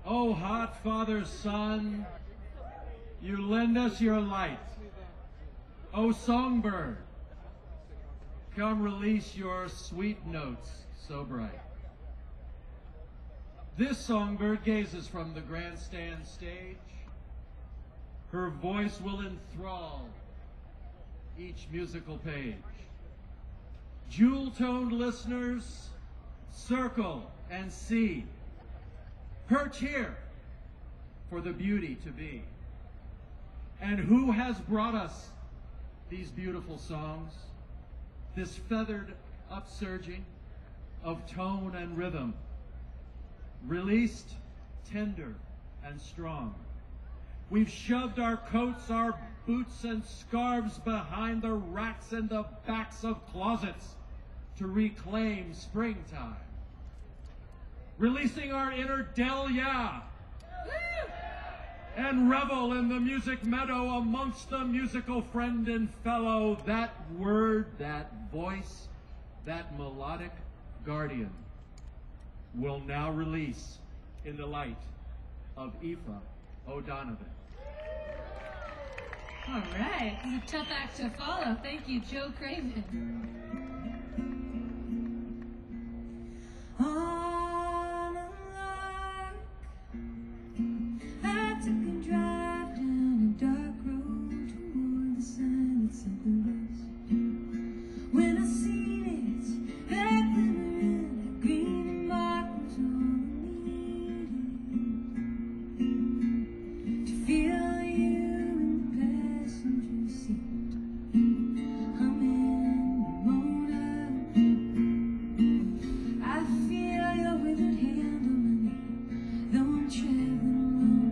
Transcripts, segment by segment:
O hot Father's Son, you lend us your light. O songbird, come release your sweet notes so bright. This songbird gazes from the grandstand stage. Her voice will enthrall each musical page. Jewel-toned listeners, circle and see. Perch here for the beauty to be. And who has brought us these beautiful songs? This feathered upsurging of tone and rhythm, released tender and strong. We've shoved our coats, our boots and scarves behind the racks and the backs of closets to reclaim springtime. Releasing our inner Delia and revel in the music meadow amongst the musical friend and fellow, that word, that voice, that melodic guardian will now release in the light of Aoife O'Donovan. All right, it's a tough act to follow. Thank you, Joe Craven. On a lark, I took a drive down a dark road toward the sun that said the west. When I seen it, that glimmer and that green mark was all I needed to feel you in the passenger seat, humming the motor. I feel your withered hand on my knee, though I'm traveling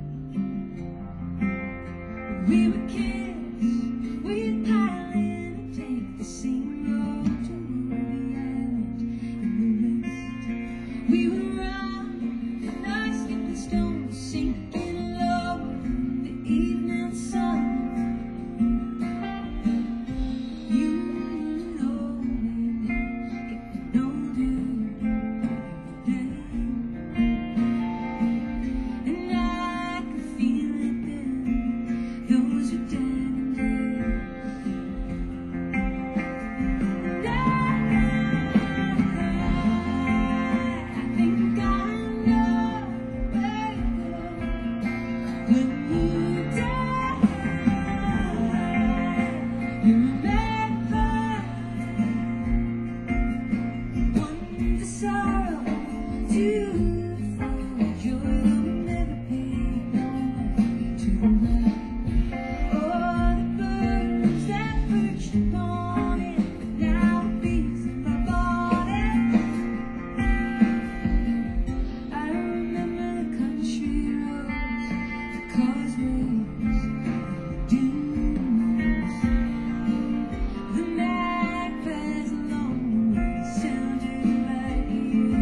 alone. We were kids, we'd pile in a tank, the same road to Ruby Island in the west. We would run, and I skipped the stones, sinking low in the evening sun. You know me, if you don't do and I could feel it then. Those were diamond days. And I think I know where to go when you die. You remember one the sorrow, two the joy that will never pay no to run. Oh, the birds that perched upon it, but now it beats in my body. I remember the country roads, the causeways, the dunes. The magpies along the way sounded like you.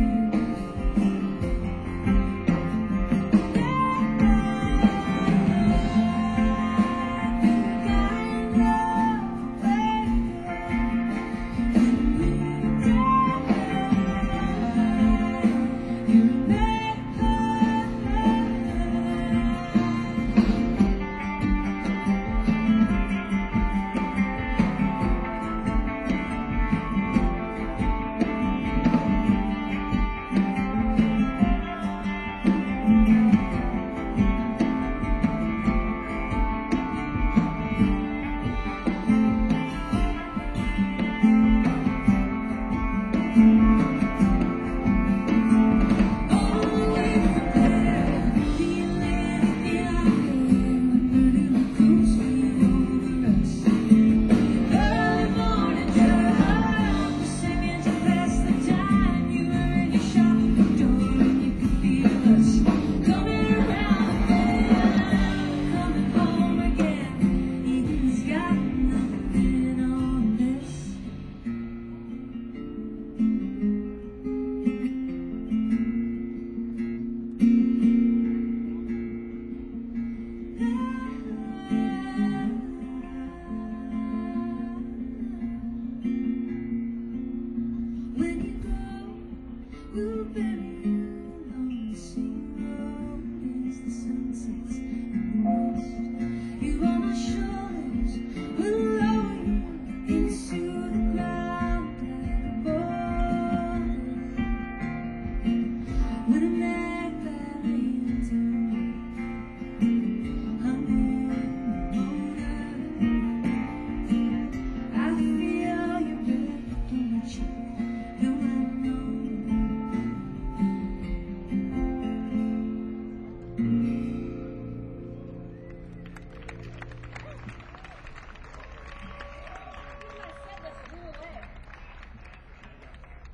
When you go, we'll bury you on the sea road.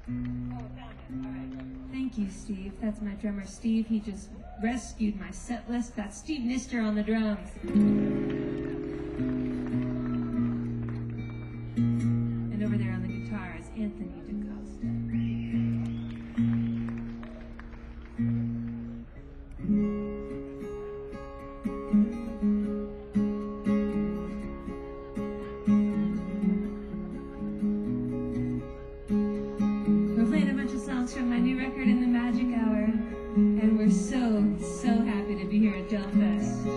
Thank you, Steve. That's my drummer, Steve. He just rescued my set list. That's Steve Nister on the drums. And over there on the guitar is Anthony DaCosta. We're playing a bunch of songs from my new record, In the Magic Hour, and we're so happy to be here at Dome Fest.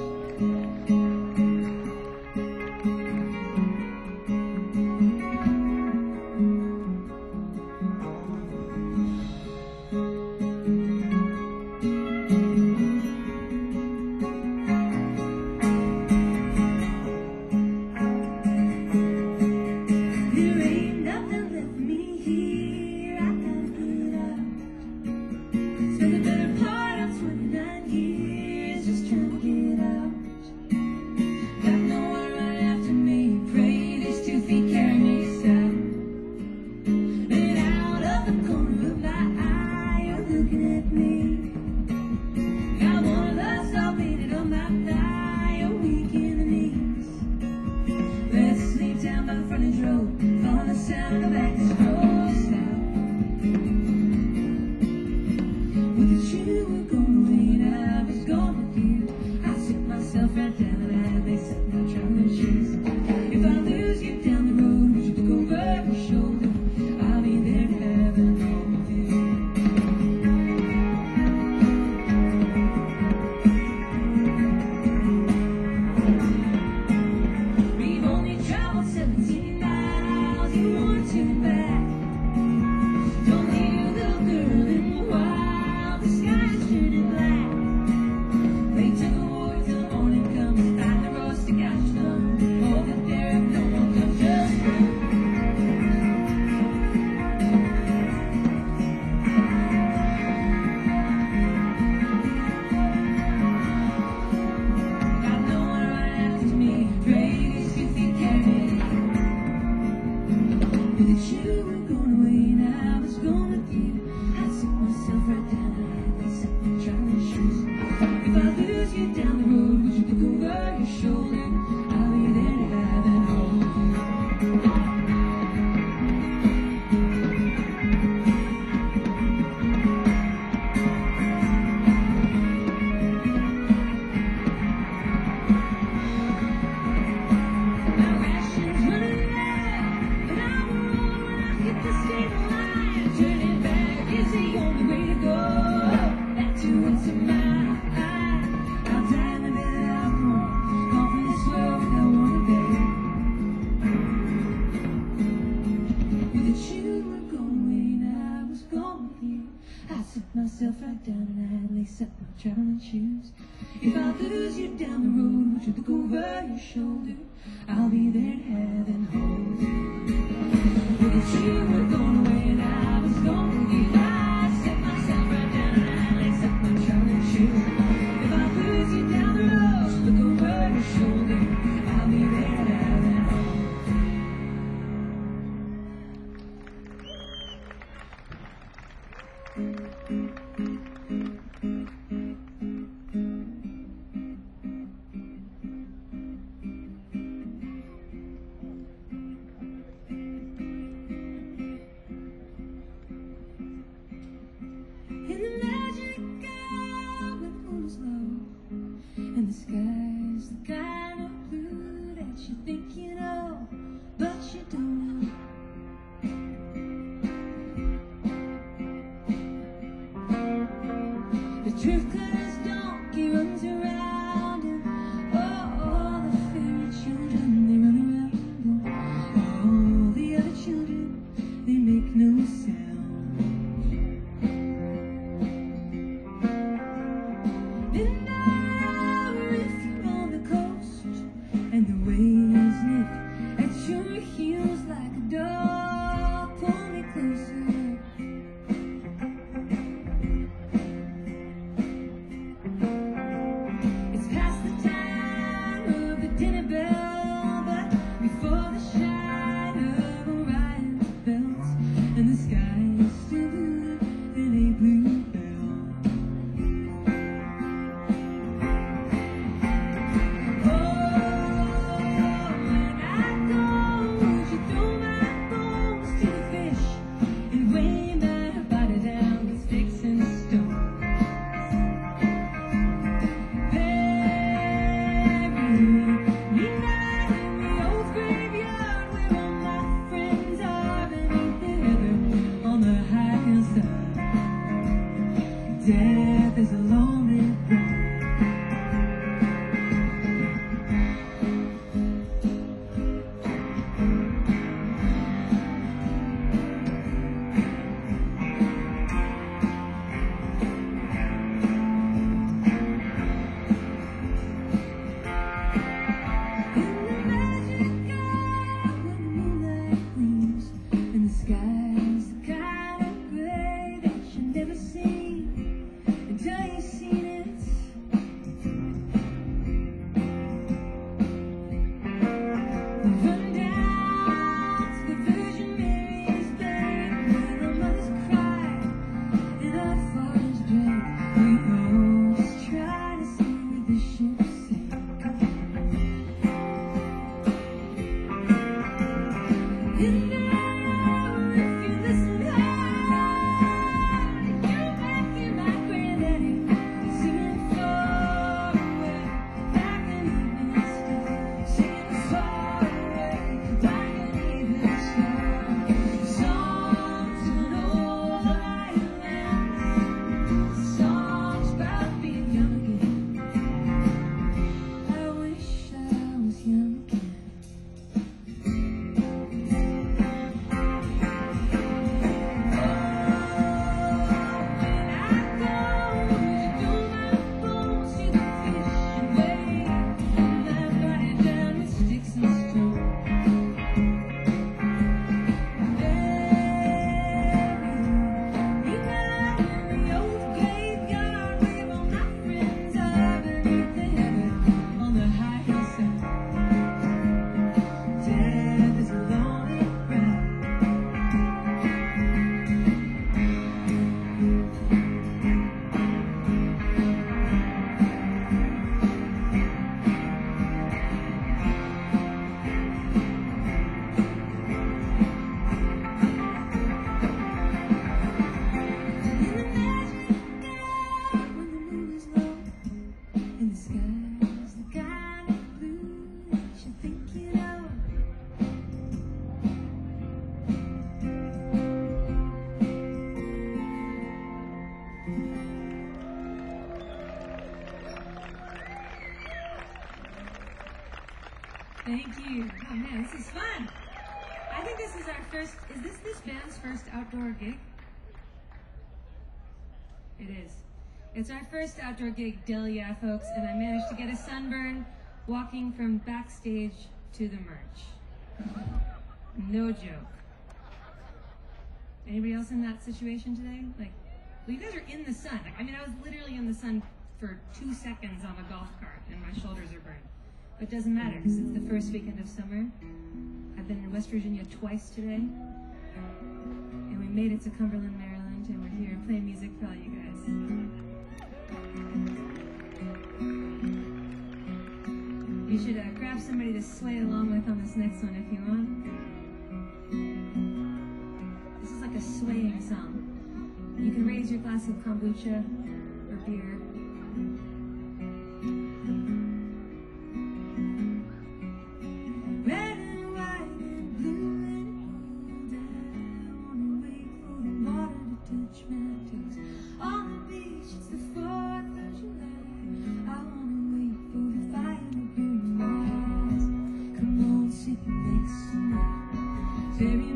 There ain't nothing left for me here. I gotta get out. Spent the better part of 29 years just trying to get out. Got no one running after me. Pray these 2 feet carry me south. And out of the corner of my eye, you're looking at me. Got one love all painted on my thigh. You're weak in the knees. Let's sleep down by the frontage road. Follow the sound of the back roads now. With the shoe we're going away and I was going with you. I sit myself right down and I lace up my traveling shoes. If I lose you down the road, would you look over your shoulder? I'll be there to have an home with you. We've only traveled 17 miles, you weren't too bad. Don't leave your little girl in the wild, the sky's turning black. They took a walk till the morning comes, find the roads to catch them. Hold it there if no one comes just got no one running after me. Pray these 2 feet carry me. With you were going away and I was going with you. I sit myself right down and I lace up my traveling shoes. If I lose you down the road, would you look over your shoulder? I'll be there to have and hold you. My rations running out, and I will roll when I hit the state line. Turning back is the only way to go. Back to what's in my eye. I'll die in the bed that I want. Gone from this world without one day. With the shoe were going away and I was going with you. I sit myself right down and I lace up my traveling shoes. If I lose you down the road, would you look over your shoulder? I'll be there to have and hold you. With the shoe were going away and I was going with you. I sit myself right down and I lace up my traveling shoes. If I lose you down the road, look over your shoulder. I'll be there to have and hold you. In the magic hour when the moon is low and the sky's the kind of blue that you think you know, but you don't know. The truth cutters donkey runs around and all the fairy children they run around and all the other children they make no sound. If you're on the coast and the waves nip at your heels like a dog, pull me closer. It's past the time of the dinner bell, but before the shine of Orion's belts and the sky stood in a bluebell. Death is a lonely ride. Thank you. Oh man, this is fun. I think this is our first, is this band's first outdoor gig? It is. It's our first outdoor gig, Delia, folks, and I managed to get a sunburn walking from backstage to the merch. No joke. Anybody else in that situation today? Like, well, you guys are in the sun. Like, I mean, I was literally in the sun for 2 seconds on a golf cart, and my shoulders are burned. But it doesn't matter, because it's the first weekend of summer. I've been in West Virginia twice today, and we made it to Cumberland, Maryland, and we're here playing music for all you guys. You should grab somebody to sway along with on this next one if you want. This is like a swaying song. You can raise your glass of kombucha or beer. Red and white and blue and gold. I wanna wait for the water to touch my toes. On the beach, it's the 4th of July. I wanna wait for the fire to burn my eyes. Come on, sit next to me. Bury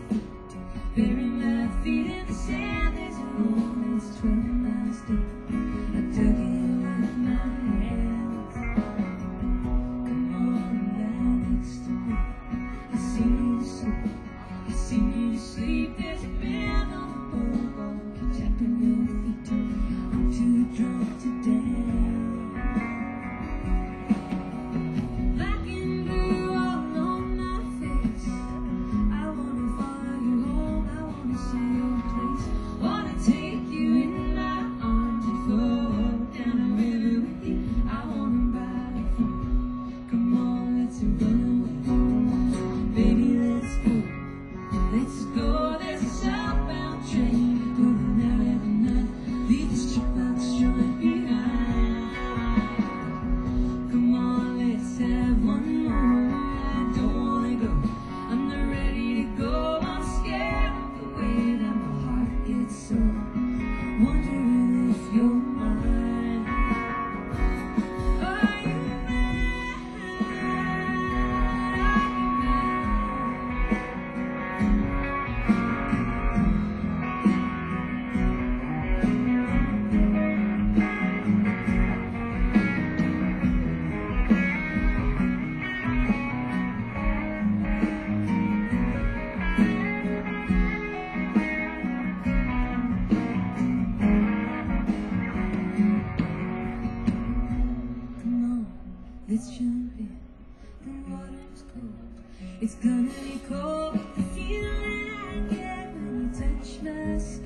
my feet in the sand. There's a hole that's 12 miles deep. I dug it with my hands. Come on, lie next to me. I sing you to sleep. I sing you to sleep. There's a band on the boardwalk. You're tapping your feet. I'm too drunk to dance. Black and blue all on my face. I wanna follow you home. I wanna see your place.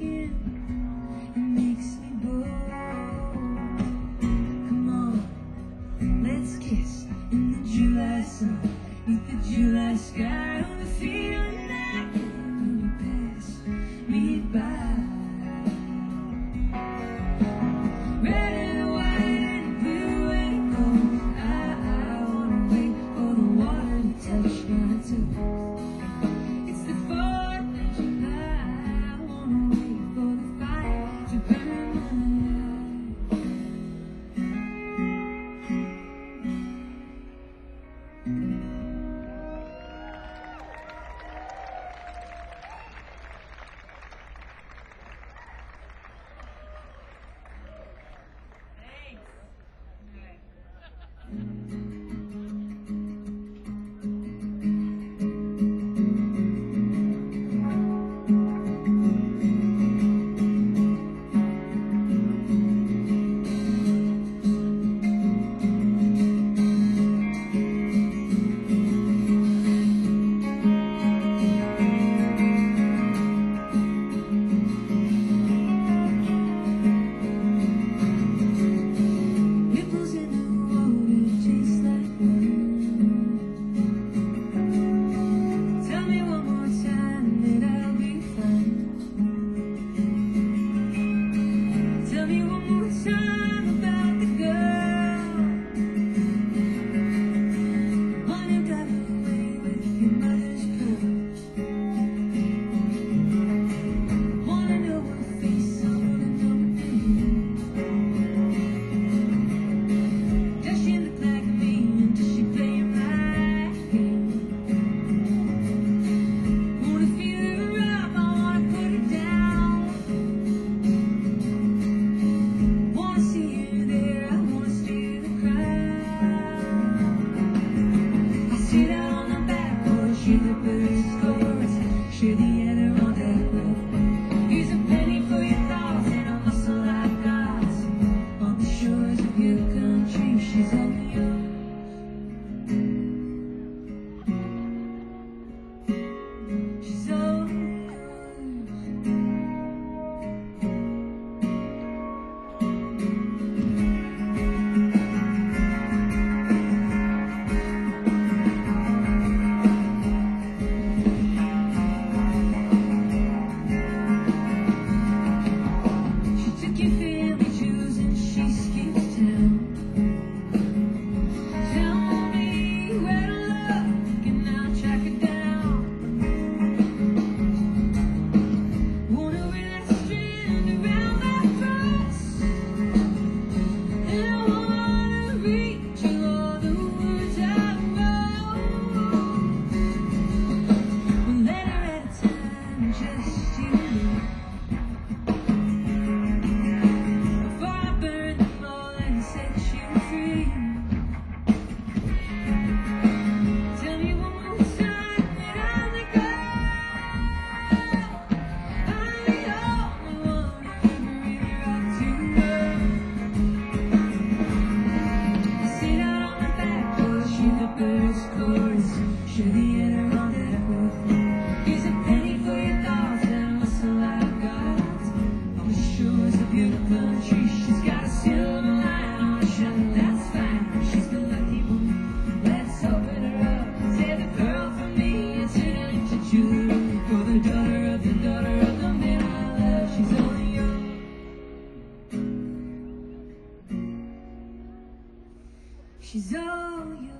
skin. It makes me bold. Come on, let's kiss in the July sun, beneath the July sky, on the feeling that when you pass me by. Red and white and blue and gold, I wanna wait for the water to touch my toes. It's the 4th of July, I wanna wait for the fire to burn my ripples in the water taste like wine. Tell me one more time that I'll be fine. Tell me one more time about the girl, one who got away with your mother's pearl. Wanna know her face, I wanna know her name. Does she look like me, and does she play my game? Wanna feel her up, I wanna put her down. Wanna see her there, I wanna steer the crowd. I sit out on the back porch, hear the birds chorus, share the Adirondack road. Here's a penny for your thoughts and a muscle like ours. On the shores of your country, she's all yours. She's all yours. She took your family jewels and she skips town. Tell me where to look and I'll track her down. Wanna wear that strand around my throat, and I wanna read you all the words I wrote. One letter at a time, just you and me. Before I burn them all and set you free. Tell me one more time that I'm the girl, I'm the only one who ever really ought to know. I sit out on the back porch, hear the birds chorus, share the Adirondack road. Here's a penny for your thoughts and a muscle like ours. On the shores of your country, she's got a silver line on her shirt, that's fine. She's the lucky one, let's open her up. Say the pearl for me and turn it into jewelry for the daughter of the man I love. She's only yours. She's all yours.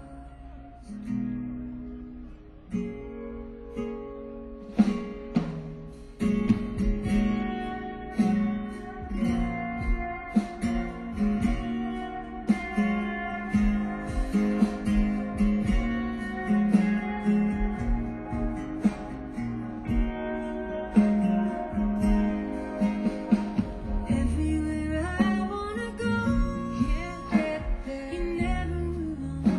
Everywhere I wanna go, you never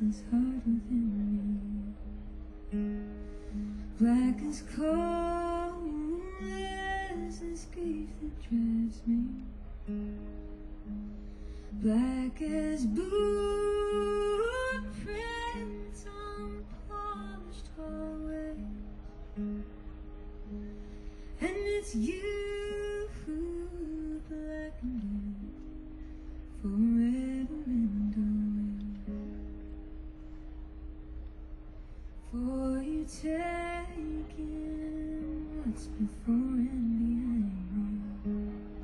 restless heart within me. Black as coal as this grief that drives me. Black as footprints on polished hallways. And it's you who blackened it forever and always. For you taking what's before and behind me.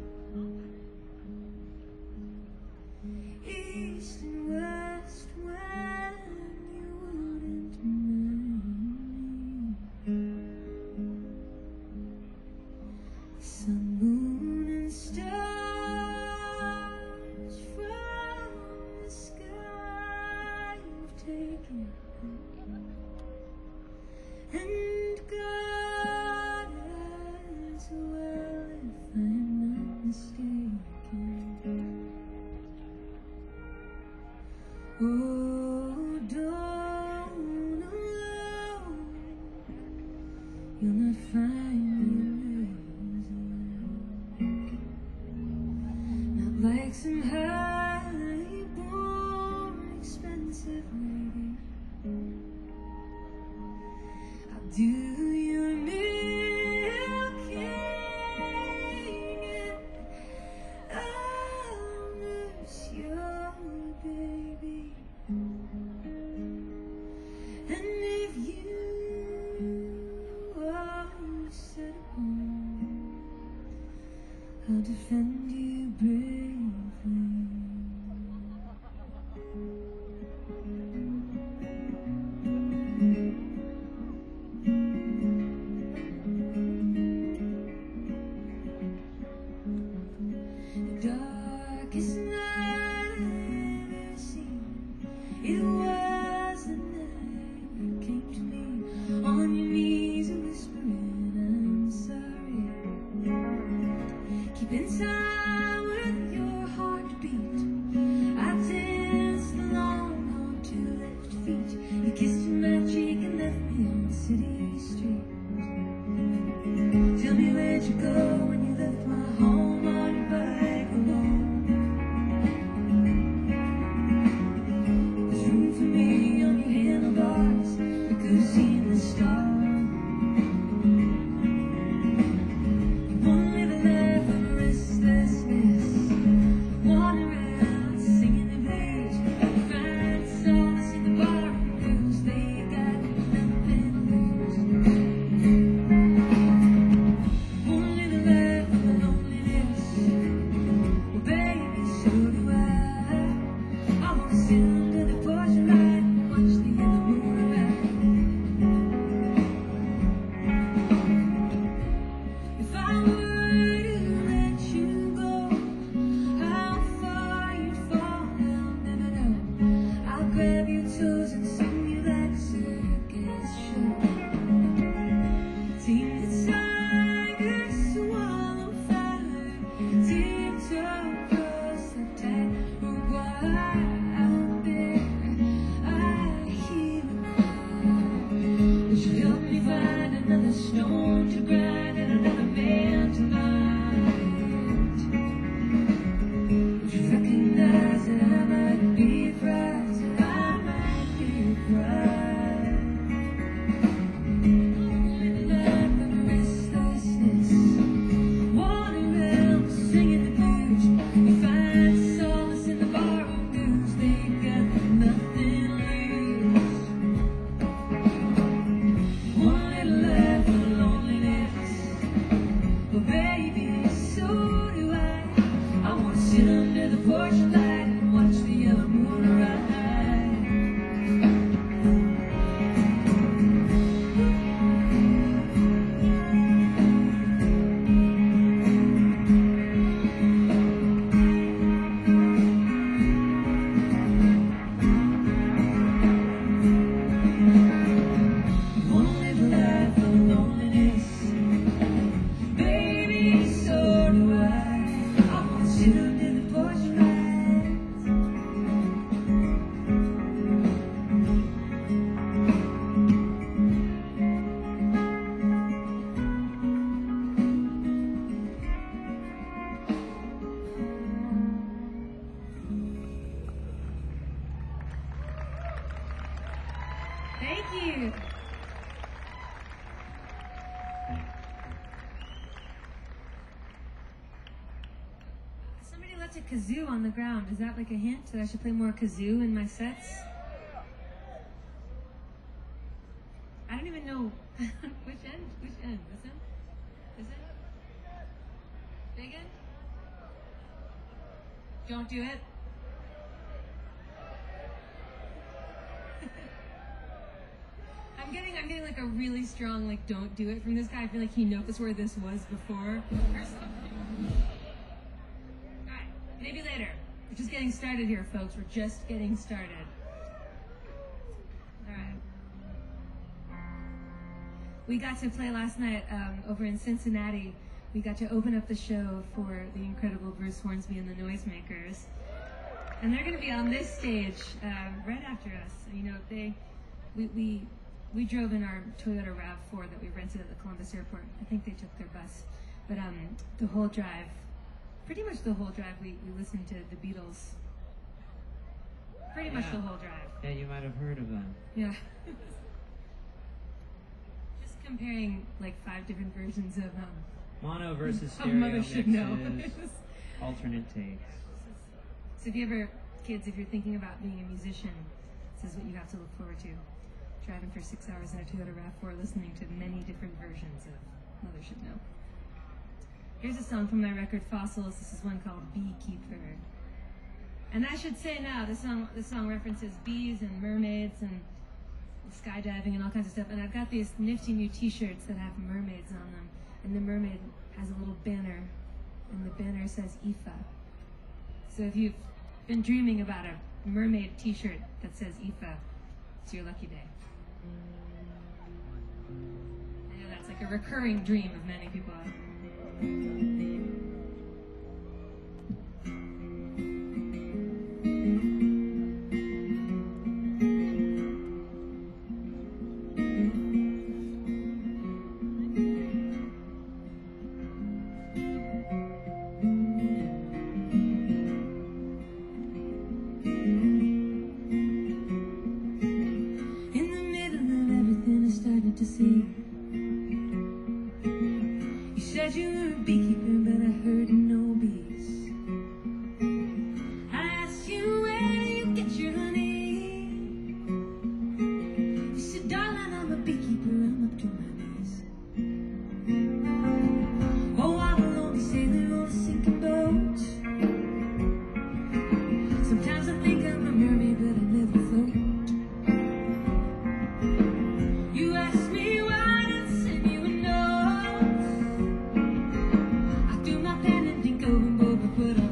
East and west when you wouldn't mind me. Sun, moon, and stars from the sky you've taken. And God as well, if I'm not mistaken. Oh, don't alone, you'll not find me lazy. Not like some highly born, expensive lady. I'll do your milking and I'll nurse your baby. And if you are set home, I'll defend you bravely. The darkest night I've ever seen, it was the night you came to me on your knees and whispering, I'm sorry. Keeping time with your heartbeat, I danced along on two left feet. You kissed my cheek and left me on the city street. Tell me where'd you go when you left my home on your bike alone? There's room for me on your handlebars, we could have seen the stars. You wanna live a life of restlessness, wander around singing the blues. Find solace in the bar blues, they got nothing to lose. Wanna live a life of loneliness, well baby, so do I. I wanna sit under the porch light and watch the yellow moon rise. If I were to let you go, how far you'd fall, I'll never know. I'll grab your toes and sing you like a circus show. Team the tigers, swallow fire, tiptoe across the tightrope wire. Out there, I hear a cry. Would you help me find another stone to grind and another man to mind? Would you recognize that I might be a prize, that I might be a prize? Living life of restlessness, wandering around singing the blues. We find solace in the borrowed news, they got nothing to lose. One little life of loneliness, but baby, so do I. I wanna sit under the porch light and watch the yellow moon rise. Wanna live a life of loneliness, baby, so do I. I wanna sit under the porch light lots of kazoo on the ground. Is that like a hint that I should play more kazoo in my sets? I don't even know which end. Which end? This end? This end? Big end? Don't do it. I'm getting like a really strong like don't do it from this guy. I feel like he knows where this was before or something. Alright, maybe later. We're just getting started here, folks. We're just getting started. Alright. We got to play last night over in Cincinnati. We got to open up the show for the incredible Bruce Hornsby and the Noisemakers. And they're going to be on this stage right after us. You know, we drove in our Toyota RAV4 that we rented at the Columbus airport. I think they took their bus. But the whole drive, pretty much the whole drive, we listened to the Beatles. Pretty much the whole drive. Yeah, you might have heard of them. Yeah. Just comparing like 5 different versions of Mono versus Oh, stereo Mother should know. mixes, alternate takes. So if you ever, kids, if you're thinking about being a musician, this is what you have to look forward to. Driving for 6 hours in a Toyota RAV4, listening to many different versions of Mother Should Know. Here's a song from my record Fossils. This is one called Beekeeper. And I should say now, the song references bees and mermaids and skydiving and all kinds of stuff. And I've got these nifty new t-shirts that have mermaids on them. And the mermaid has a little banner, and the banner says IFA. So if you've been dreaming about a mermaid t-shirt that says IFA, it's your lucky day. I know that's like a recurring dream of many people. To see. You said you were a beekeeper, but I heard no bees. I asked you where you get your honey. You said, darling, I'm a beekeeper, I'm up to my knees. Oh, I'm a lonely sailor on a sinking boat. Sometimes I think I'm a mermaid, but I never float. You asked me why I didn't send you a note. I do my pen and think over what we put up.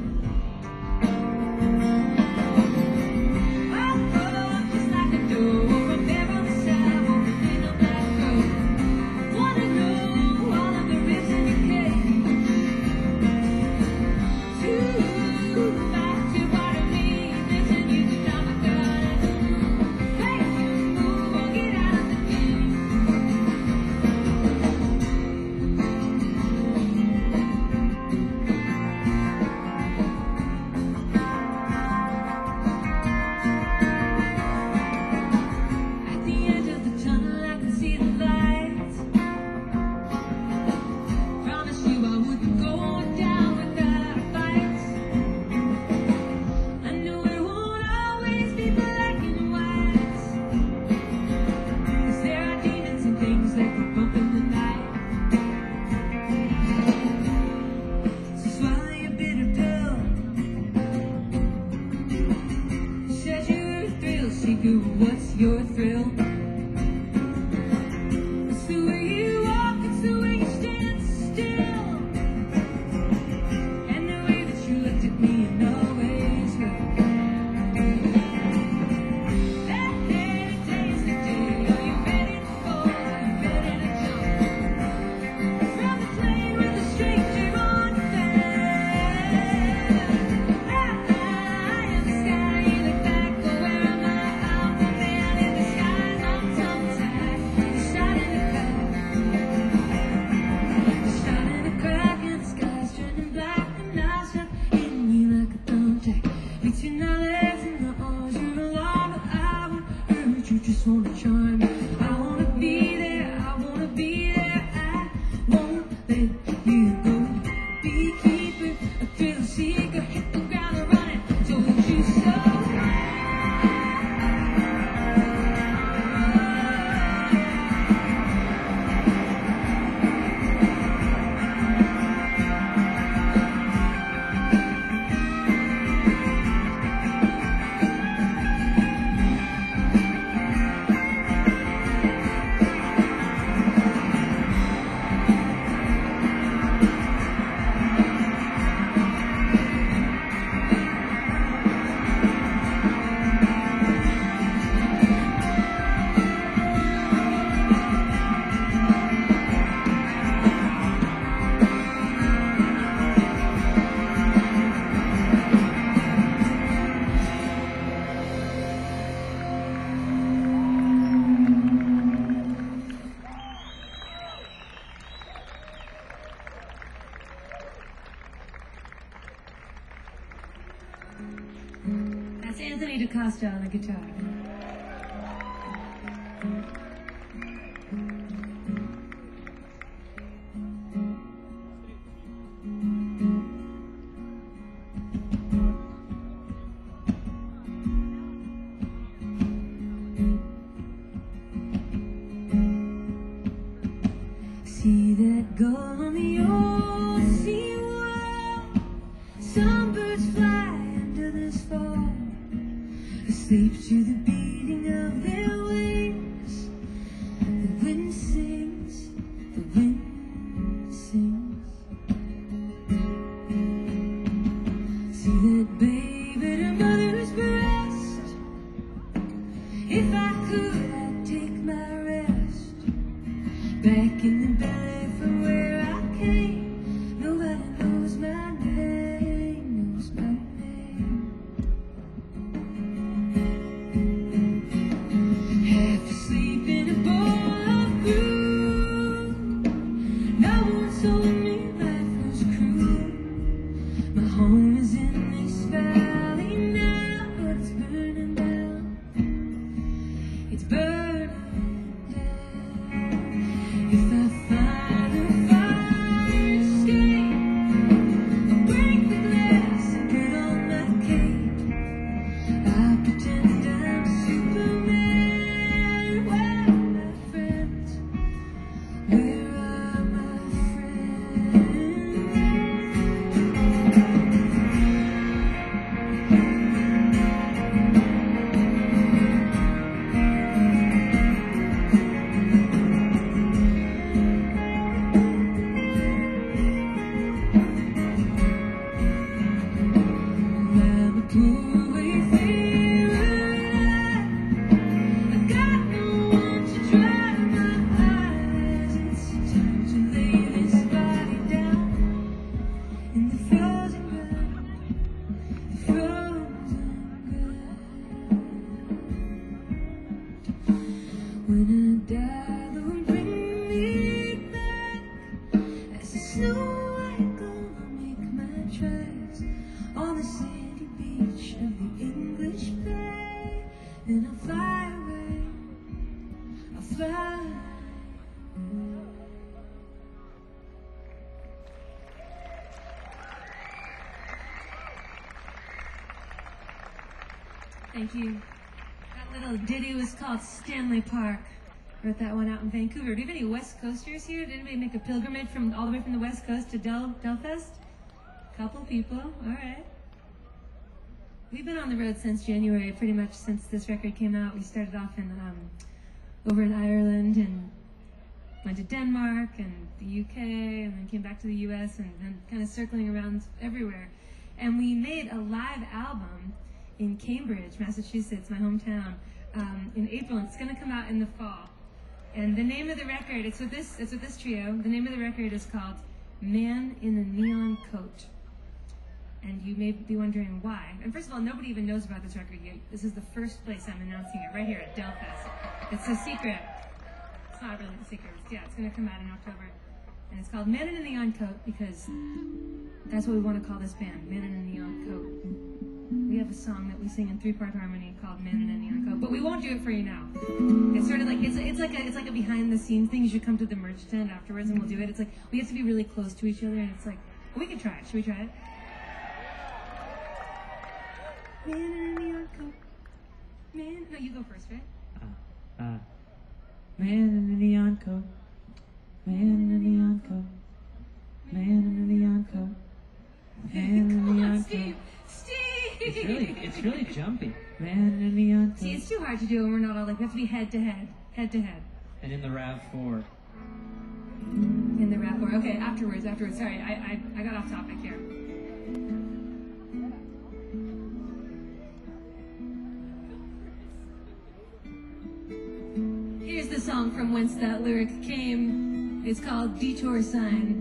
Oh, just like a door, a bear on the side, walking in a black road. Wanna know all of the ribs in your cake. Too fast to bother me, missing you to drop a gun. Make you move or get out of the game. At the end of the tunnel, I can see the light. Promised you I wouldn't go down without a fight. I know it won't always be black and white. 'Cause there are demons and things that can bump in the night. So swallow your bitter pill. You said you were a thrill seeker, what's your thrill? It's the way you walk, it's the way you stand still. And the way that you looked at me and always will. That day, today's the day. Are you ready to fall? Are you ready to jump? From the plane with a stranger on the bed. I am the sky in the back, but where am I? I'm the man in the sky. That's Anthony DaCosta on the guitar. See that gull on the old sea wall. Some birds fly under this fall, asleep to the beating of their wings. The wind sings, the wind sings. See that babe at her mother's breast. If I could, I'd take my rest back in the belly from where I came. Nobody knows my name, knows my name. Half asleep in a bowl of brew. No one told me life was cruel. My home is in this valley now, but it's burning down. It's burning down. If I find a fire escape, I'll break the glass and put on my cape. I'll pretend I'm Superman. Where are my friends? Where are my friends? I'm a poor wayfarer. I've got no one to dry my eyes. It's time to lay this body down in the frozen ground, the frozen ground. When I die, Lord, bring me back as a snow white gonna make my tracks on the sandy beach of the English Bay. Then I'll fly away, I'll fly away. Thank you. That little ditty was called Stanley Park. Wrote that one out in Vancouver. Do you have any West Coasters here? Did anybody make a pilgrimage from all the way from the West Coast to Delfest? Couple people. All right. We've been on the road since January, pretty much since this record came out. We started off in over in Ireland and went to Denmark and the UK and then came back to the US and then kind of circling around everywhere. And we made a live album in Cambridge, Massachusetts, my hometown, in April. It's going to come out in the fall. And the name of the record, it's with this trio. The name of the record is called Man in a Neon Coat. And you may be wondering why. And first of all, nobody even knows about this record yet. This is the first place I'm announcing it, right here at Delfest. It's a secret. It's not really a secret. It's going to come out in October. And it's called Man in a Neon Coat because that's what we want to call this band, Man in a Neon Coat. We have a song that we sing in 3-part harmony called Man in a Neon Coat, but we won't do it for you now. It's sort of like it's like a behind the scenes thing. You should come to the merch tent afterwards and we'll do it. It's like we have to be really close to each other, and it's like we can try it. Should we try it? Man in a neon coat. Man, no, you go first, right? Man in a neon coat. Man in a neon coat. Man in a neon coat. Man in a Come on, neon Steve. coat. Steve. It's really jumpy. Man in a neon coat. See, it's too hard to do when we're not all like, we have to be head to head. Head to head. And in the RAV4. In the rap or okay, afterwards. Sorry, I got off topic here. Here's the song from whence that lyric came. It's called Detour Sign.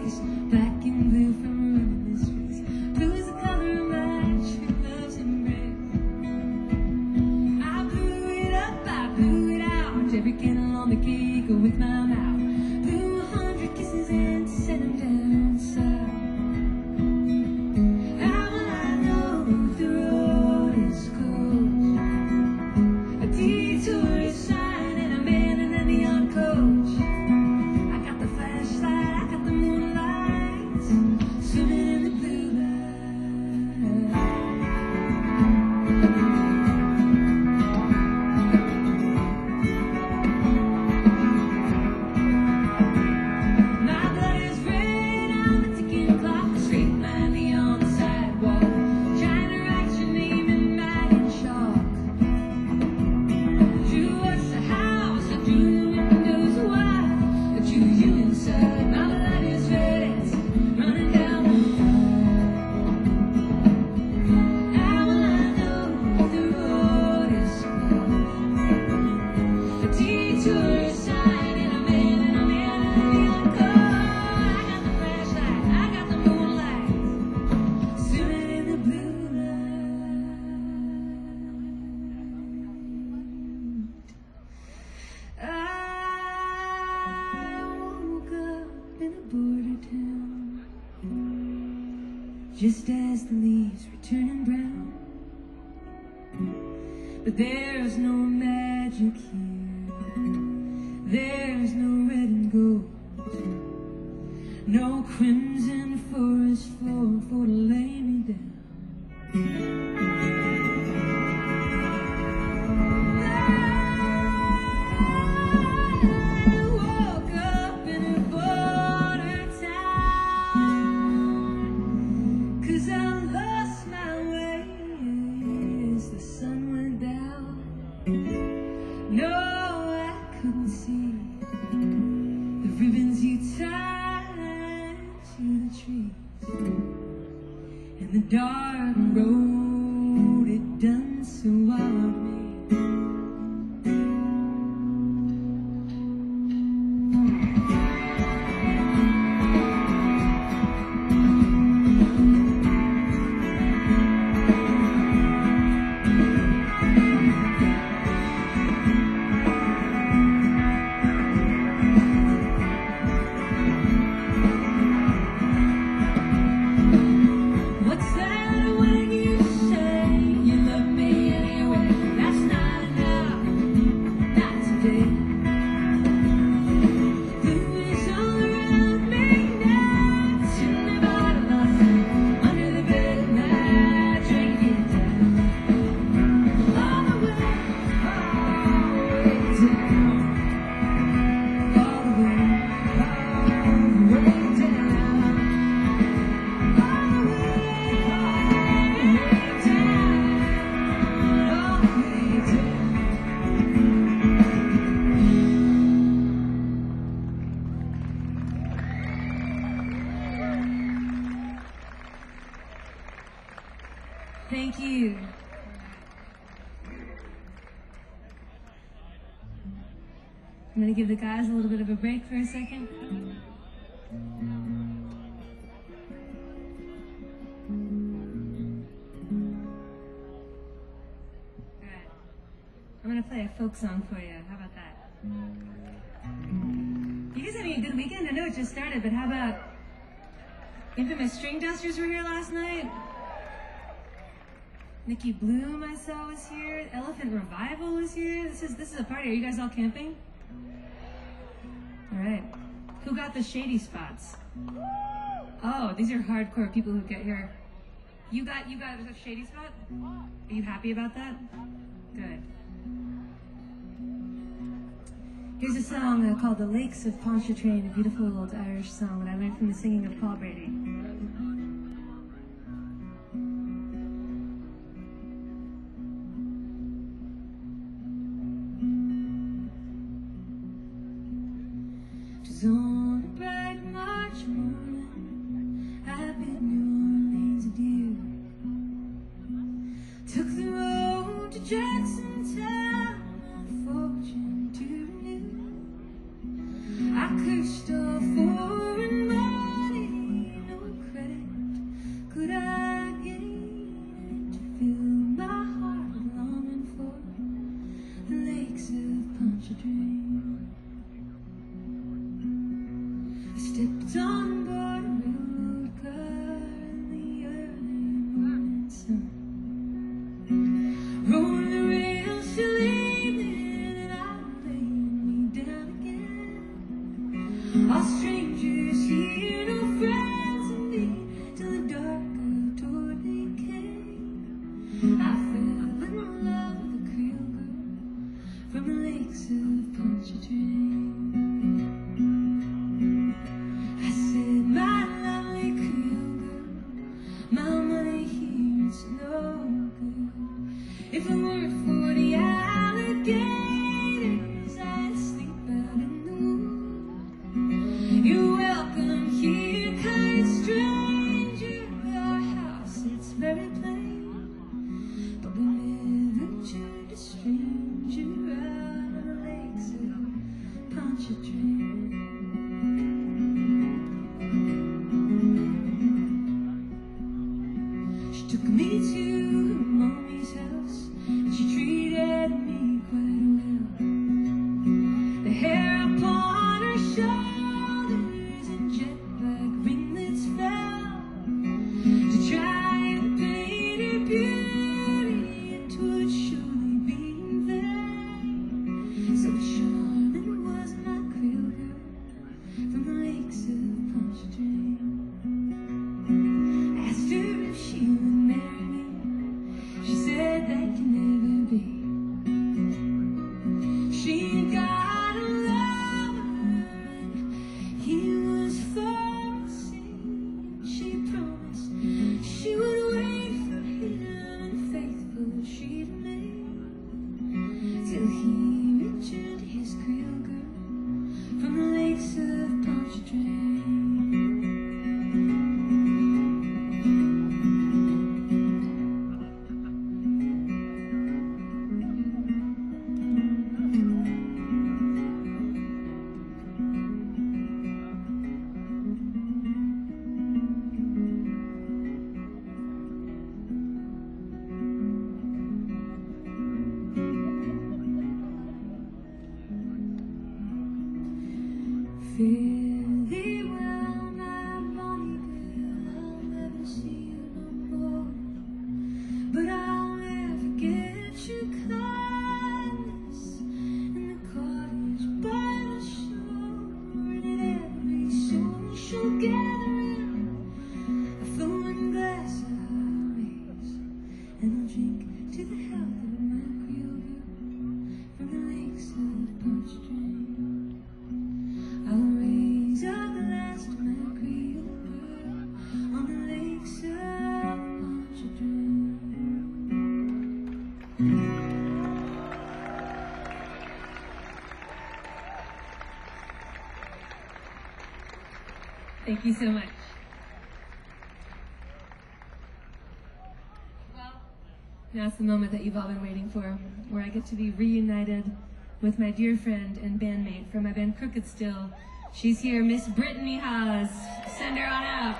Black and blue from ruined mysteries. Blue is the color of my true love's embrace. just as the leaves were turning brown. But there's no magic here, there's no red and gold, no crimson forest floor for to lay me down. I woke up in a border town, 'cause I lost my way as the sun went down. No, I couldn't see the ribbons you tied to the trees, and the dark road it done swallowed me. What's that when you say you love me anyway? That's not enough, not today. Who's all around me now? In the bottle, under the bed, and I drink it down. All the way down. All the way down. Thank you. I'm going to give the guys a little bit of a break for a second. Alright. I'm going to play a folk song for you. How about that? You guys having a good weekend? I know it just started, but how about Infamous String Dusters were here last night? Nikki Bloom I saw was here. Elephant Revival was here. This is a party. Are you guys all camping? All right. Who got the shady spots? Oh, these are hardcore people who get here. You got a shady spot? Are you happy about that? Good. Here's a song called "The Lakes of Pontchartrain," a beautiful old Irish song that I learned from the singing of Paul Brady. On a bright March morning, I bid New Orleans adieu. Took the road to Jacksontown, my fortune to renew. I cursed all foreign money, no credit could I gain to fill my heart longing for the lakes of Pontchartrain. Stepped on board a railroad car in the early morning sun. Rolling the rails till evening, and I'll lay me down again. All strangers here, no friends indeed, till the dark of toward me came. I fell in love with a Creole girl from the lakes of Pontchartrain. If it weren't for the alligators, I'd sleep out in the woods. You're welcome here, kind stranger. Our house, it's very plain, but we never ventured a stranger out of the lakes of Pontchartrain. She took me to mommy's house. She treated me quite well. The hair upon her shoulders and jet black ringlets fell to Thank you so much. Well, now's the moment that you've all been waiting for, where I get to be reunited with my dear friend and bandmate from my band Crooked Still. She's here, Miss Brittany Haas. Send her on out.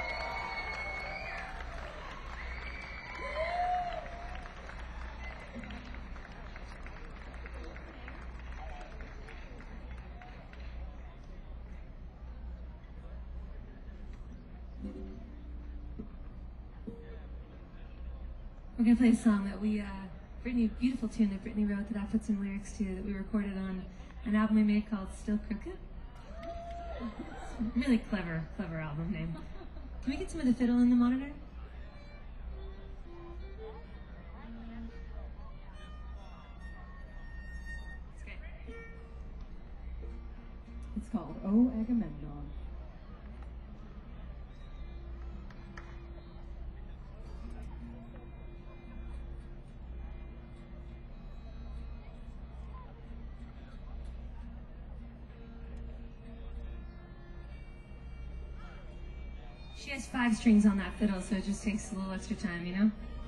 We're gonna play a song that beautiful tune that Brittany wrote that I put some lyrics to that we recorded on an album we made called Still Crooked. It's a really clever album name. Can we get some of the fiddle in the monitor? It's great. It's called O Agamemnon. She has 5 strings on that fiddle, so it just takes a little extra time, you know?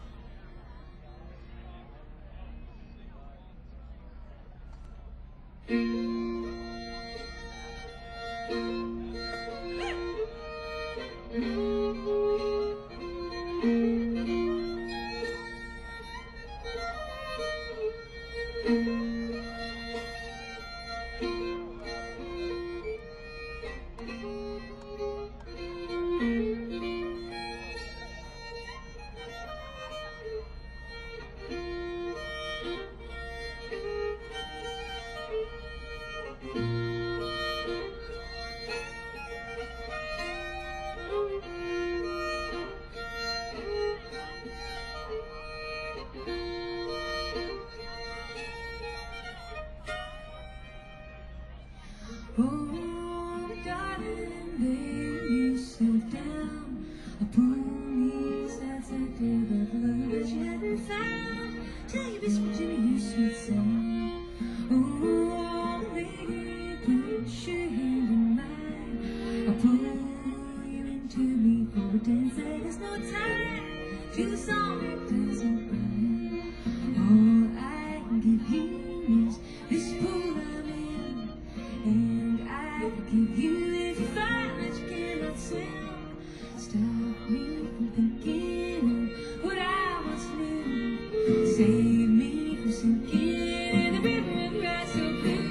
Oh, darling, lay yourself down. I'll pull these that's a dead of love that you haven't found. Till you whisper to me your sweet sound. Oh, lady, put your hand in mine. I'll pull you into me for a dance that has no time. To the song that doesn't rhyme. All I can give you is this pool I'm in. And I forgive you if you find that you cannot swim. Stop me from thinking of what I once knew. Save me from sinking in the river of grass so blue.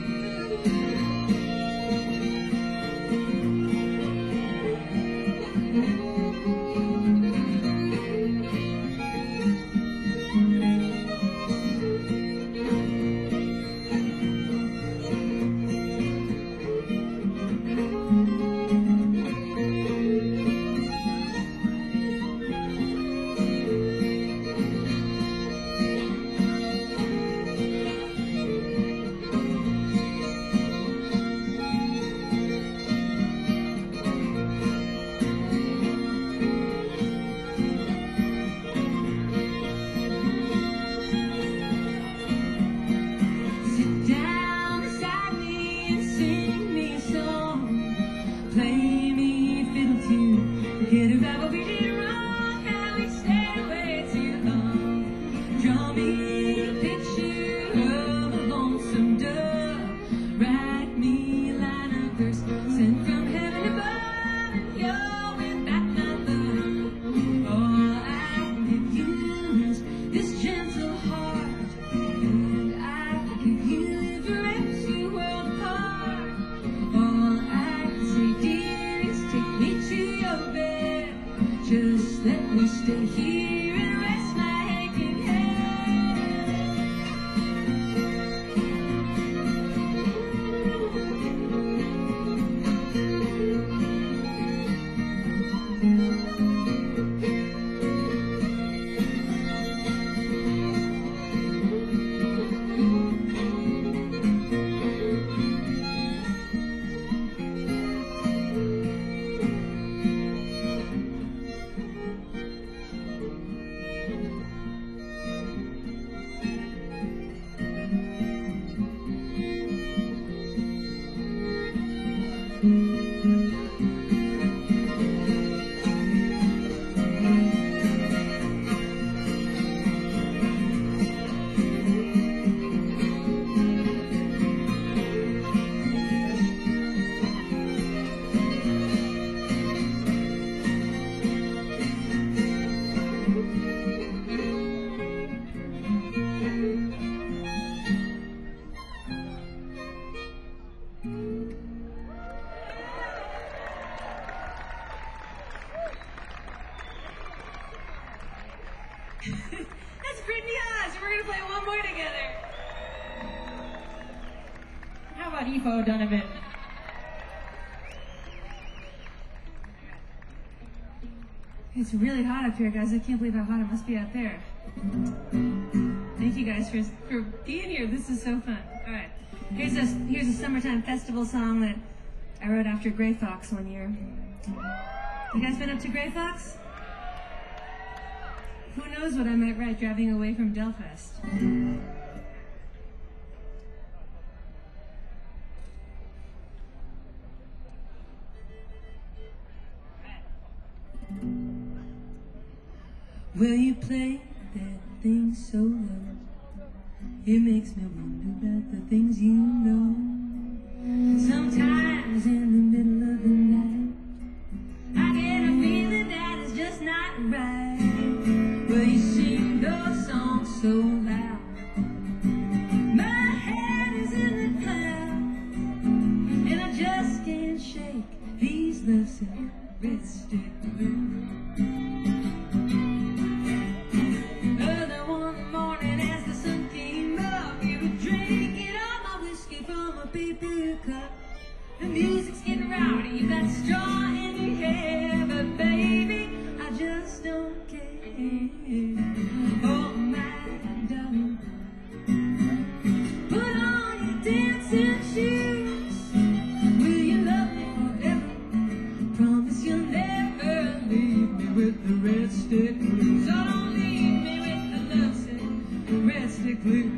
Sit down beside me and sing me a song. Play me a fiddle tune. Forget about what we did wrong. How we stayed away too long. Draw me a picture of a lonesome dove. Write me a line of verse sent from heaven above. And you're without my love. All I can give you is this gentle heart. And I forgive you if your lips you world apart. All I can say, dear, is take me to your bed. Just let me stay here and rest my aching head. That's Brittany Haas, and we're gonna play one more together. How about Efo Donovan? It's really hot up here, guys. I can't believe how hot it must be out there. Thank you guys for being here. This is so fun. All right, here's a summertime festival song that I wrote after Gray Fox one year. You guys been up to Gray Fox? Who knows what I might write driving away from Delfest? Will you play that thing so low? It makes me wonder about the things you know. Sometimes in the middle of the night, I get a feeling that it's just not right. Will you sing those songs so loud? My head is in the clouds, and I just can't shake these lovesick red stick blues. Early one morning as the sun came up, you were drinking all my whiskey from a paper cup. The music's getting rowdy, you got straw in your hair, but baby, I just don't care. Oh my darling, put on your dancing shoes. Will you love me forever? Promise you'll never leave me with the red stick blues. Oh, don't leave me with the lovesick red stick blues.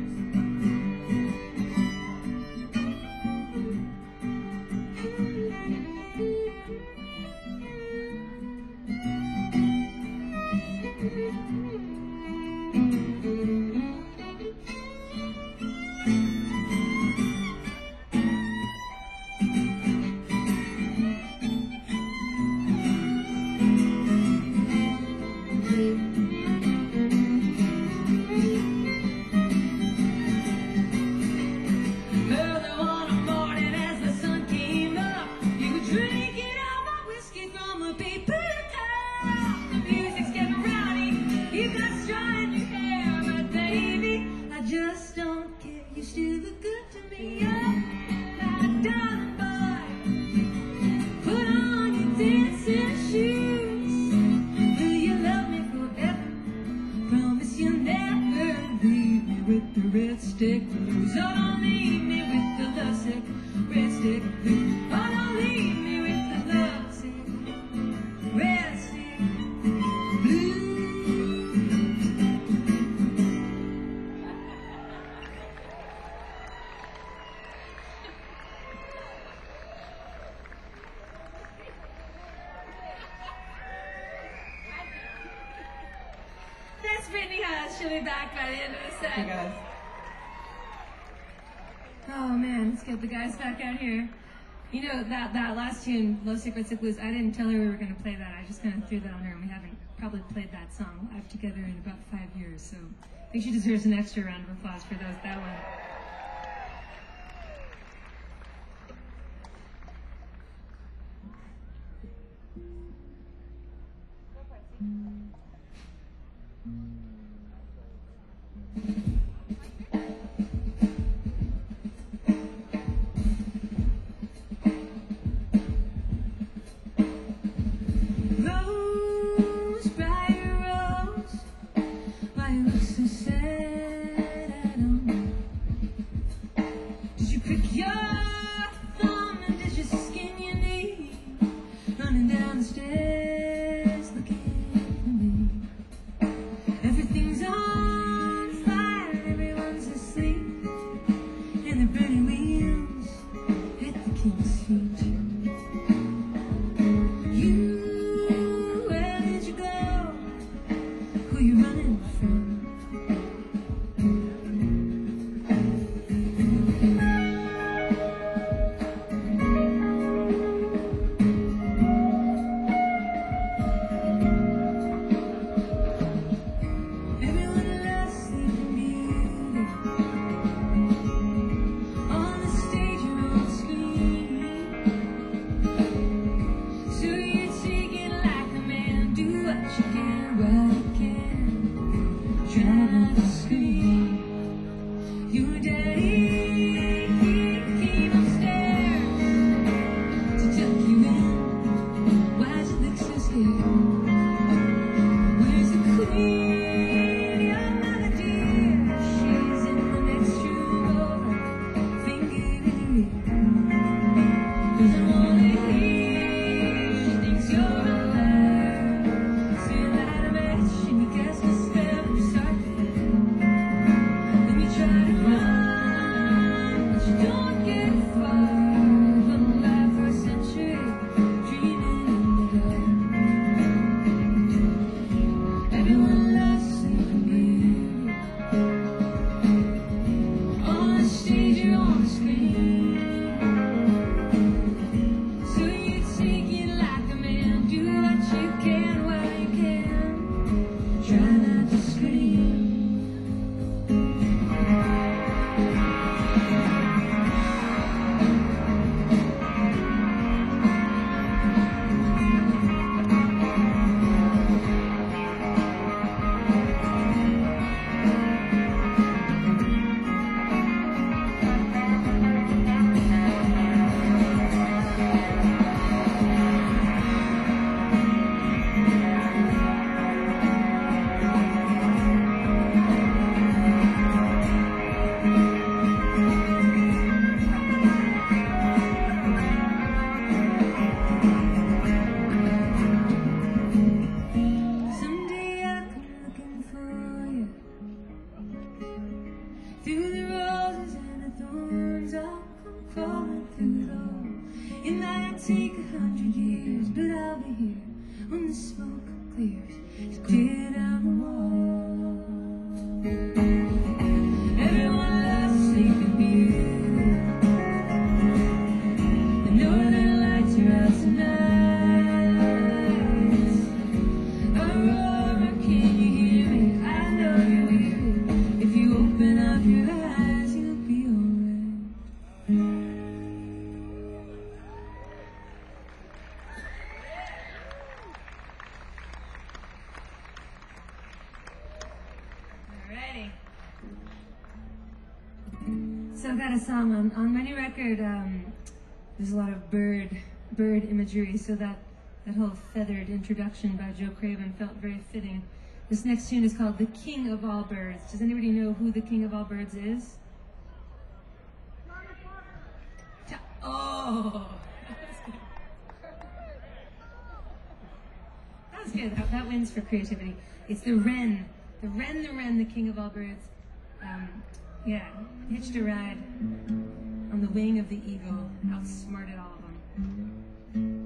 That's Brittany Haas. She'll be back by the end of the set. Hey guys. Oh man, let's get the guys back out here. You know, that last tune, Low Sick Red Sick Blues, I didn't tell her we were going to play that. I just kind of threw that on her, and we haven't probably played that song live together in about 5 years. So I think she deserves an extra round of applause for that one. Rose, bright rose, why you look so sad? I don't know. Did you prick your thumb and did you skin your knee? Running down the stairs looking for me. Everything's on fire, everyone's asleep, and the burning wheels hit the king's feet. Where did you go? Who you running from? Everyone loves Sleeping Beauty. On the stage or on the screen. So you take it like a man. Do what you can while you can. try not to scream. Someday I'll come looking for you. Through the roses and the thorns, I'll come crawling through the hole. It might take 100 years, but I'll be here when the smoke clears to clear down the wall. Everyone loves sleeping beauty. The northern lights are out tonight. Aurora, can you hear me? I know you will. If you open up your eyes, you'll be alright. Alrighty. So I've got a song on my new record. There's a lot of bird imagery, so that whole feathered introduction by Joe Craven felt very fitting. This next tune is called "The King of All Birds." Does anybody know who the King of All Birds is? Oh, that was good. That wins for creativity. It's the wren, the King of All Birds. Yeah, hitched a ride on the wing of the eagle, outsmarted all of them.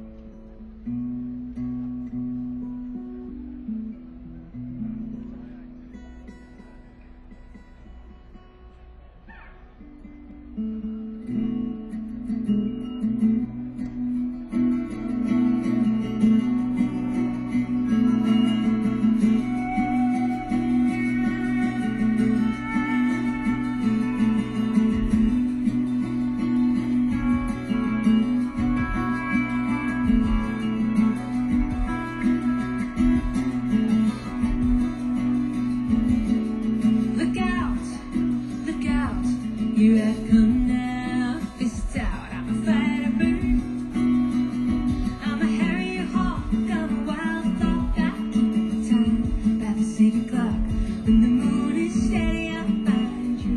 Look out, you have come now, fists out, I'm a fighter bird. I'm a harrier hawk, got a wild thought that keep time by the city clock. When the moon is steady, I'll find you.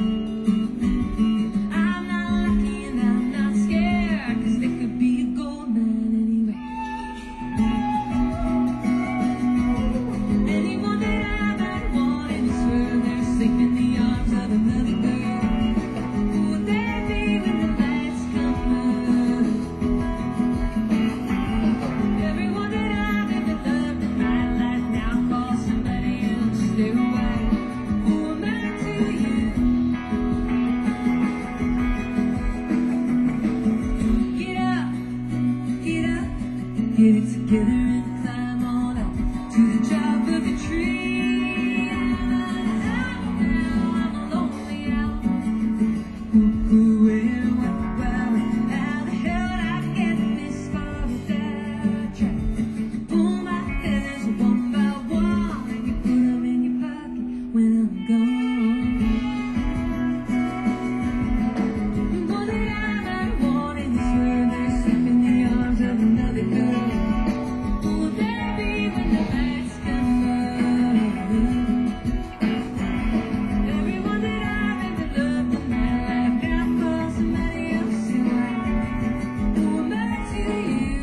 I'm not lucky and I'm not scared, 'cause there could be a gold mine anywhere. Anyone that I might want in this world, they're safe in the arms of another girl. Who will they be when the lights come on? Everyone that I've ever loved in my life now calls somebody else their wife. Who am I to you? Get up, get it together and climb on up to the top of the tree. I'm a lonely owl. Where, how the hell did I get this far without a track? Pull my feathers one by one and you put them in your pocket when I'm gone. More than I might want in this world, they're safe in the arms of another girl. Who will there be when the lights come on? Everyone that I've ever loved in my life now calls somebody else their wife. Who am I to you?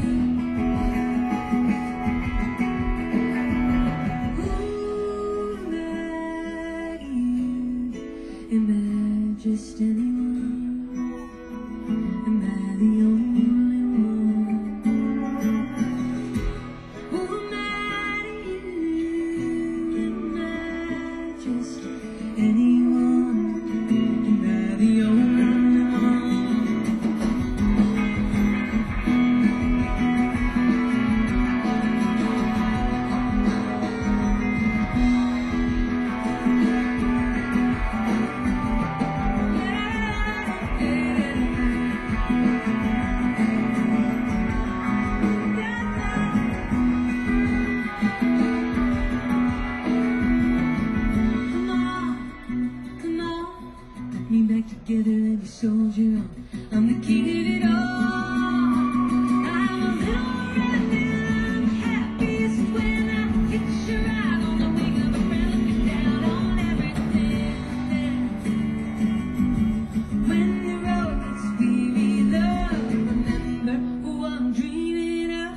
Who am I to you? Am I just anyone? Am I the only one? Who am I to you? Am I just anyone? Am I the only one? a soldier on. I'm the king of it all. I'm a little rabbit, I'm happiest when I hitch a ride on the wing of a friend, looking down on everything. When the road gets weary, love, remember who I'm dreaming of.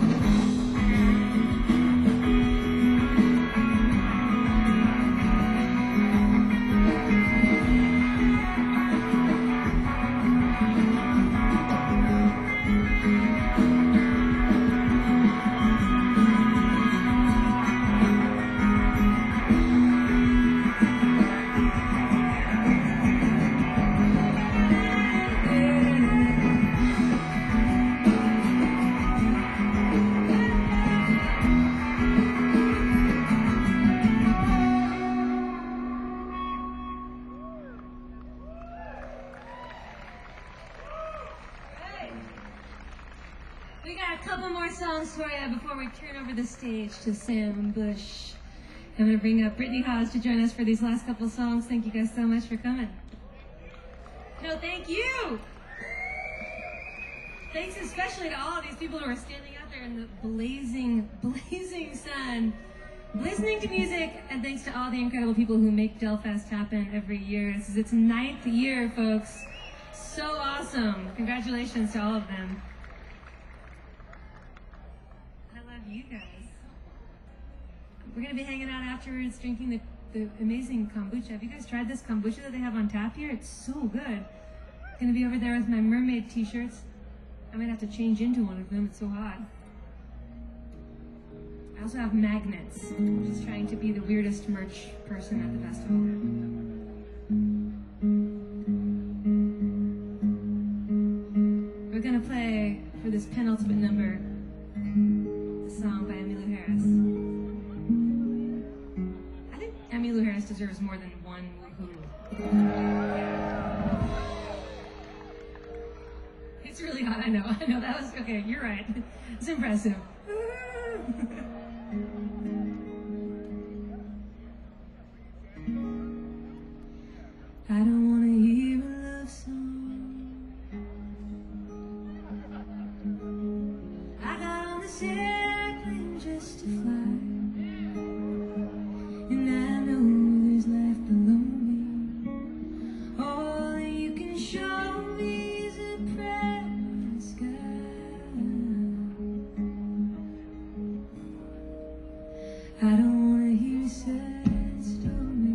We got a couple more songs for you before we turn over the stage to Sam Bush. I'm going to bring up Brittany Haas to join us for these last couple songs. Thank you guys so much for coming. No, thank you. Thanks especially to all of these people who are standing out there in the blazing, blazing sun, listening to music, and thanks to all the incredible people who make Delfest happen every year. This is its 9th year, folks. So awesome. Congratulations to all of them. I love you guys. We're going to be hanging out afterwards drinking the amazing kombucha. Have you guys tried this kombucha that they have on tap here? It's so good. Going to be over there with my mermaid t-shirts. I might have to change into one of them. It's so hot. I also have magnets. I'm just trying to be the weirdest merch person at the festival. We're going to play for this penultimate number a song by Emmylou Harris. I think Emmylou Harris deserves more than one woohoo. It's really hot, I know, that was, okay, you're right. It's impressive. I don't want to hear a love song. I got on this airplane just to fly, and I know there's life below me. All that you can show me is a present sky. I don't want to hear a sad story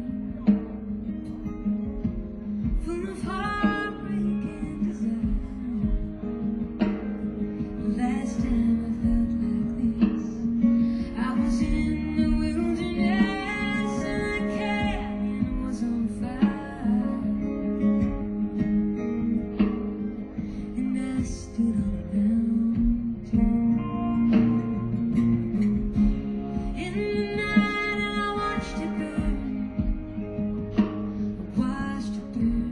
full of heartbreak and desire. The last time I felt like this, I was in the wilderness and the canyon was on fire, and I stood on a mountain. In the night I watched it burn, watched it burn,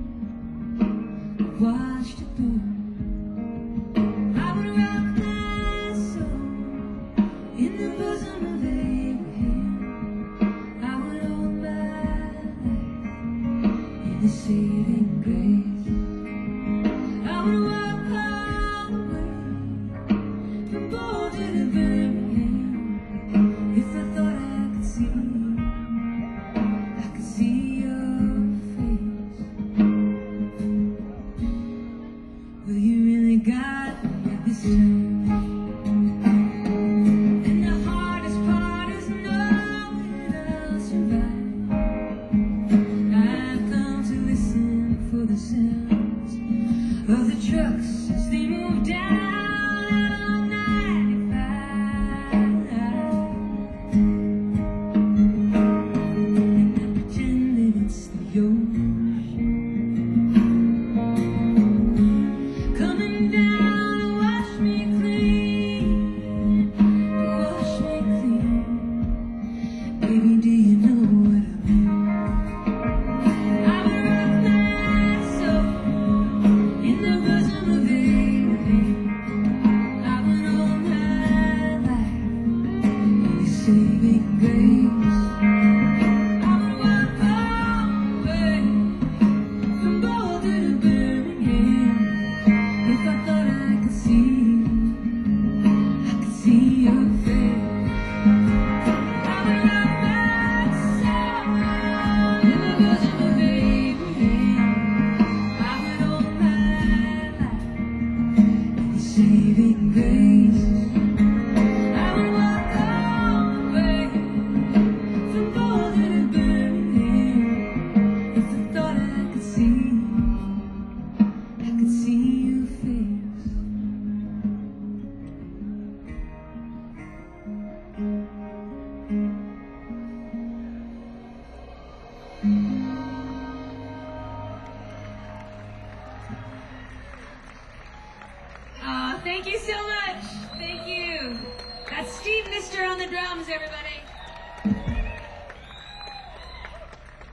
watched it burn. I would rock my soul in the bosom of Abraham. I would hold my life in the saving grace. I would walk all the way from Boulder to Birmingham. If I thought I could see your face. Well, you really got me this time. And the hardest part is knowing I'll survive. I've come to listen for the sounds of the trucks as they move down on 95. And I pretend that it's the ocean coming down to wash me clean, to wash me clean. Baby, do you know what I mean? I would rock my soul in the bosom of Abraham. I would hold my life in the saving grace. I would walk all the way from Boulder to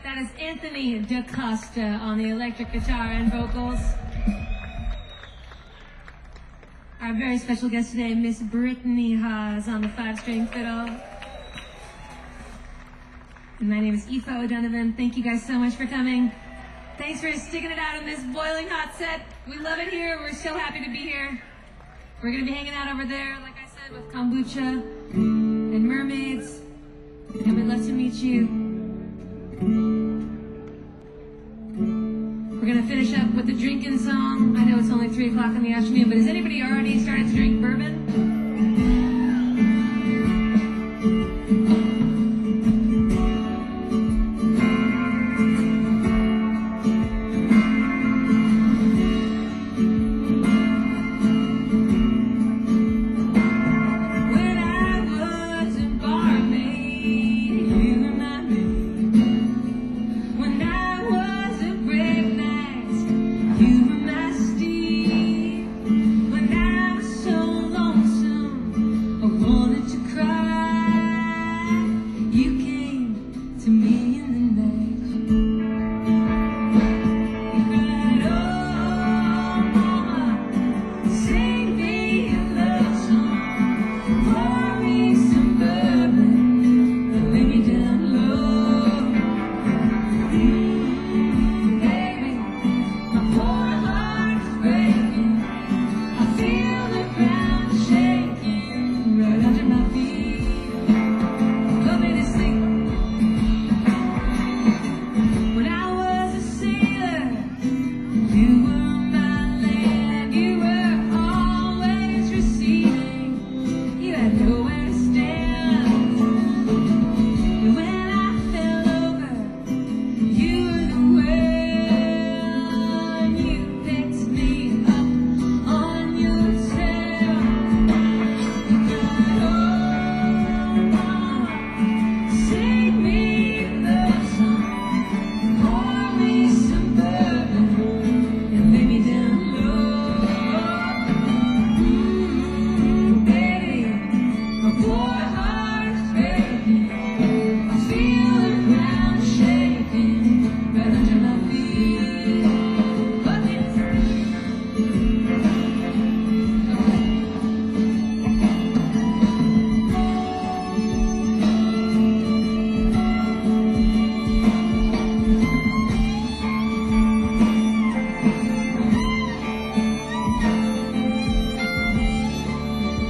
That is Anthony DaCosta on the electric guitar and vocals. Our very special guest today, Miss Brittany Haas on the 5-string fiddle. And my name is Aoife O'Donovan. Thank you guys so much for coming. Thanks for sticking it out on this boiling hot set. We love it here. We're so happy to be here. We're going to be hanging out over there, like I said, with kombucha and mermaids. And we'd love to meet you. We're going to finish up with the drinking song. I know it's only 3 o'clock in the afternoon, but has anybody already started to drink bourbon?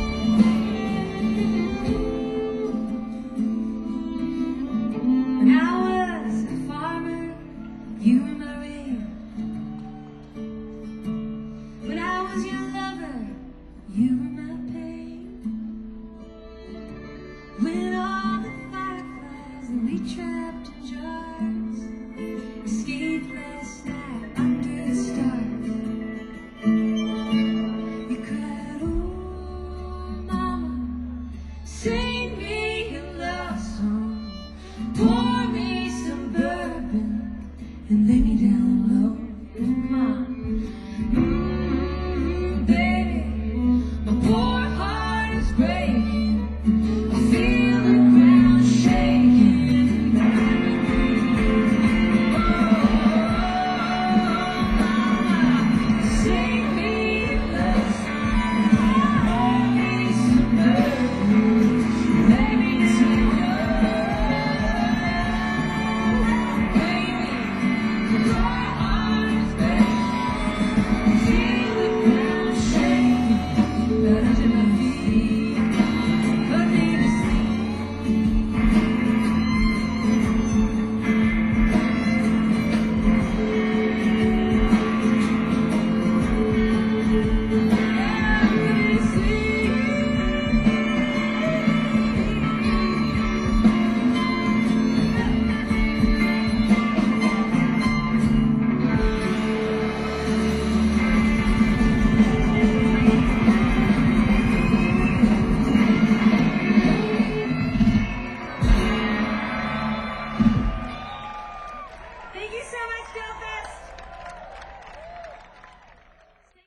Now